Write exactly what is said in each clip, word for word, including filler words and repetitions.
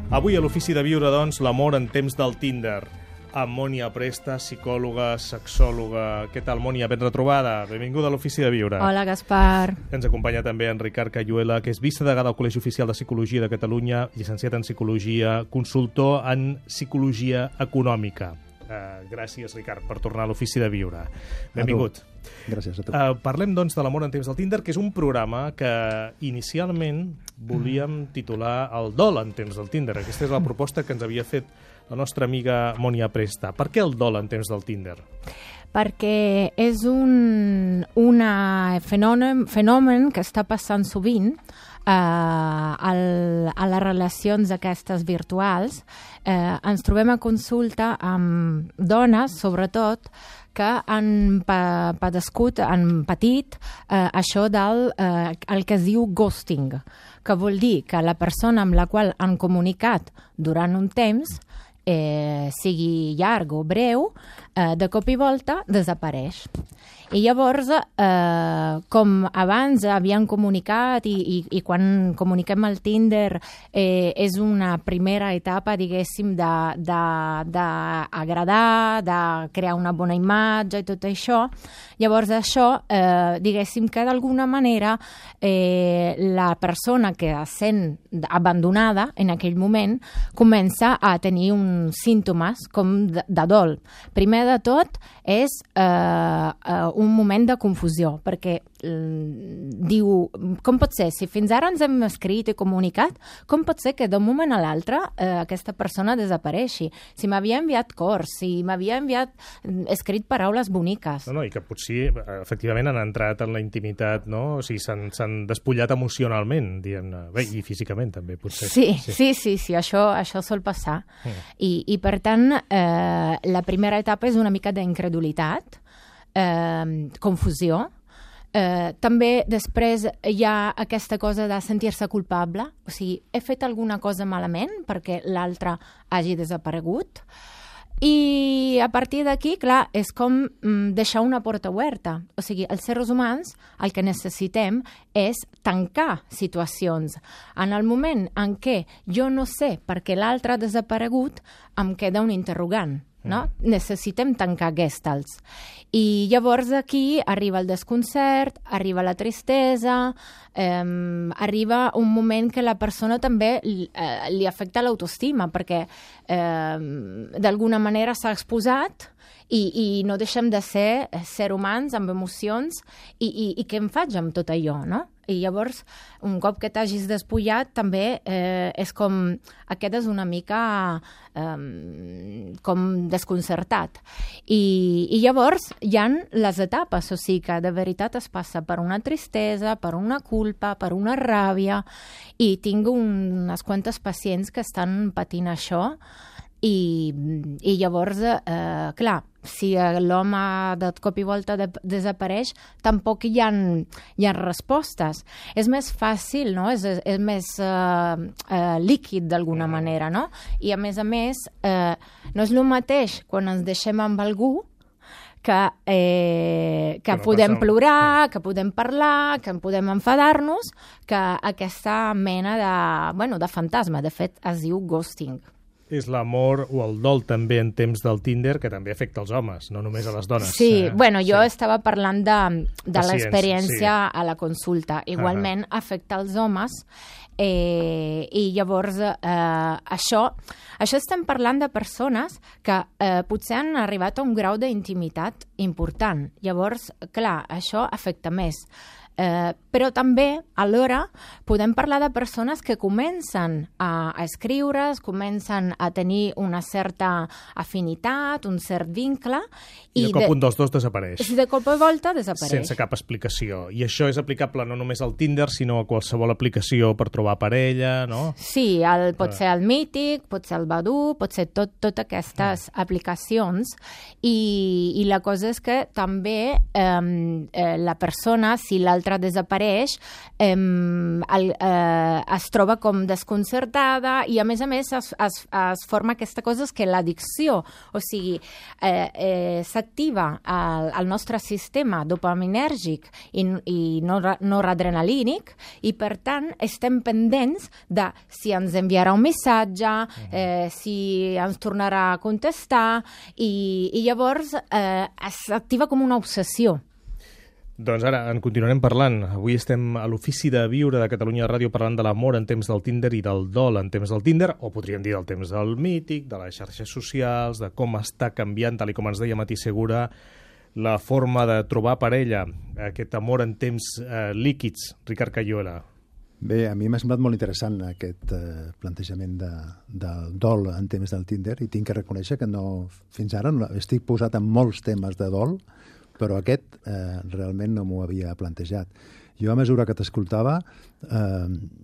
Avui a l'Ofici de Viure, doncs, l'amor en temps del Tinder. Amb Mònia Presta, psicòloga, sexòloga. Què tal, Mònia? Ben retrobada. Benvinguda a l'Ofici de Viure. Hola, Gaspar. Ens acompanya també en Ricard Cayuela, que és vicedegà del Col·legi Oficial de Psicologia de Catalunya, llicenciat en Psicologia, consultor en Psicologia Econòmica. Uh, gràcies, Ricard, per tornar a l'Ofici de Viure. Benvingut. Gràcies a tu. Uh, parlem, doncs, de l'amor en temps del Tinder, que és un programa que inicialment volíem titular El dol en temps del Tinder. Aquesta és la proposta que ens havia fet la nostra amiga Mònia Presta. Per què el dol en temps del Tinder? Perquè és un una fenomen, fenomen que està passant sovint eh, al, a les relacions aquestes virtuals. Eh, ens trobem a consulta amb dones, sobretot, que han pa, padescut, han patit eh, això del eh, el que es diu ghosting, que vol dir que la persona amb la qual han comunicat durant un temps, eh, sigui llarg o breu, eh, de cop i volta desapareix. I llavors, eh, com abans havien comunicat i, i, i quan comuniquem al Tinder eh, és una primera etapa, diguéssim, d'agradar, de, de, de crear una bona imatge i tot això, llavors això, eh, diguéssim que d'alguna manera eh, la persona que es sent abandonada en aquell moment comença a tenir uns símptomes com de, de dol. Primer de tot és eh, eh, un moment de confusió, perquè eh, diu, com pot ser, si fins ara ens hem escrit i comunicat, com pot ser que d'un moment a l'altre eh, aquesta persona desapareixi? Si m'havia enviat cors, si m'havia enviat escrit paraules boniques. No, no, i que potser efectivament han entrat en la intimitat, no? O sigui, s'han despullat emocionalment, diguem-ne. Bé, i físicament també, potser. Sí, sí, sí, sí, sí això, això sol passar. Mm. I, I per tant, eh, la primera etapa és una mica d'incredulitat, Eh, confusió. Eh, també després hi ha aquesta cosa de sentir-se culpable, o sigui, he fet alguna cosa malament perquè l'altre hagi desaparegut, i a partir d'aquí, clar, és com mm, deixar una porta oberta. O sigui, els éssers humans el que necessitem és tancar situacions. En el moment en què jo no sé per què l'altre ha desaparegut, em queda un interrogant. No? Necessitem tancar gestals. I llavors aquí arriba el desconcert, arriba la tristesa, eh, arriba un moment que la persona també eh, li afecta l'autoestima, perquè eh, d'alguna manera s'ha exposat i, i no deixem de ser ser humans amb emocions i, i, i què em faig amb tot allò, no? I llavors, un cop que t'hagis despullat, també eh, és com... Aquest és una mica eh, com desconcertat. I, I llavors hi ha les etapes, o sigui que de veritat es passa per una tristesa, per una culpa, per una ràbia, i tinc unes quantes pacients que estan patint això, i, i llavors, eh, clar, si l'home de cop i volta de, desapareix, tampoc hi ha, hi ha respostes. És més fàcil, no? És, és més eh, eh, líquid d'alguna manera, no? I a més a més, eh, no és el mateix quan ens deixem amb algú que, eh, que no podem plorar, que podem parlar, que podem enfadar-nos, que aquesta mena de, bueno, de fantasma. De fet, es diu ghosting. És l'amor o el dol també en temps del Tinder, que també afecta els homes, no només a les dones. Sí, eh? bueno, jo sí. estava parlant de, de l'experiència sí. a la consulta. Igualment uh -huh. afecta els homes eh, i llavors eh, això, això estem parlant de persones que eh, potser han arribat a un grau d'intimitat important. Llavors, clar, això afecta més. Eh, però també, alhora, podem parlar de persones que comencen a, a escriure's, comencen a tenir una certa afinitat, un cert vincle... I, I de cop de, un dels dos desapareix. I de cop i volta desapareix. Sense cap explicació. I això és aplicable no només al Tinder, sinó a qualsevol aplicació per trobar parella, no? Sí, el, pot ser el Mític, pot ser el Badoo, pot ser tot, tot aquestes ah. aplicacions. I, I la cosa és que també eh, eh, la persona, si l'altra l'altra desapareix, eh, el, eh, es troba com desconcertada i, a més a més, es, es, es forma aquesta cosa que l'addicció, o sigui, eh, eh, s'activa el, el nostre sistema dopaminèrgic i, i noradrenalínic i, per tant, estem pendents de si ens enviarà un missatge, eh, si ens tornarà a contestar i, i llavors eh, s'activa com una obsessió. Doncs ara en continuarem parlant. Avui estem a l'Ofici de Viure de Catalunya Ràdio parlant de l'amor en temps del Tinder i del dol en temps del Tinder, o podríem dir del temps del mític, de les xarxes socials, de com està canviant, tal i com ens deia Mati Segura, la forma de trobar parella, aquest amor en temps eh, líquids. Ricard Cayuela. Bé, a mi m'ha semblat molt interessant aquest eh, plantejament de, del dol en temps del Tinder, i tinc que reconèixer que no, fins ara no, estic posat en molts temes de dol, però aquest eh, realment no m'ho havia plantejat. Jo, a mesura que t'escoltava, eh,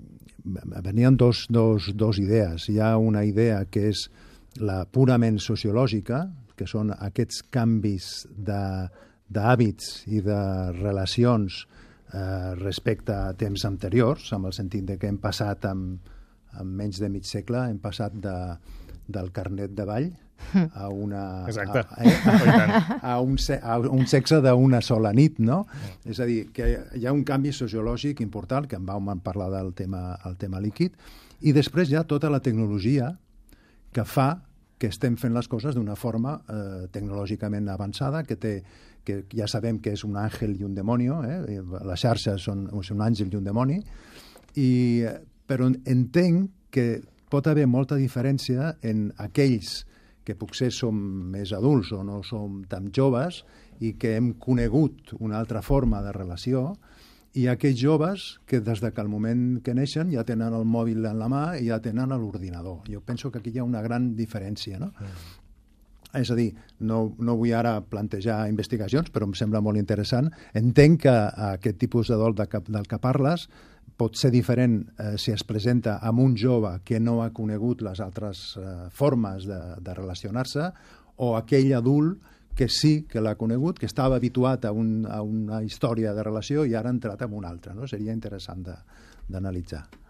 venien dos, dos, dos idees. Hi ha una idea que és la purament sociològica, que són aquests canvis d'hàbits i de relacions eh, respecte a temps anteriors, amb el sentit de que hem passat, amb, amb menys de mig segle, hem passat de, del carnet de ball a una Exacte. A, eh, a, un, a un sexe d'una sola nit, no? És a dir, que hi ha un canvi sociològic important, que en vam parlar del tema, el tema líquid, i després hi ha tota la tecnologia que fa que estem fent les coses d'una forma eh, tecnològicament avançada, que té, que ja sabem que és un àngel i un demonio, eh? Les xarxes són, són un àngel i un demoni, i, però entenc que pot haver molta diferència en aquells que potser som més adults o no som tan joves i que hem conegut una altra forma de relació, i aquells joves que des de que el moment que neixen ja tenen el mòbil en la mà i ja tenen l'ordinador. Jo penso que aquí hi ha una gran diferència, no? Mm. És a dir, no, no vull ara plantejar investigacions, però em sembla molt interessant. Entenc que aquest tipus de dol de que, del que parles pot ser diferent eh, si es presenta amb un jove que no ha conegut les altres eh, formes de, de relacionar-se, o aquell adult que sí que l'ha conegut, que estava habituat a, un, a una història de relació i ara ha entrat en una altra, no? Seria interessant d'analitzar.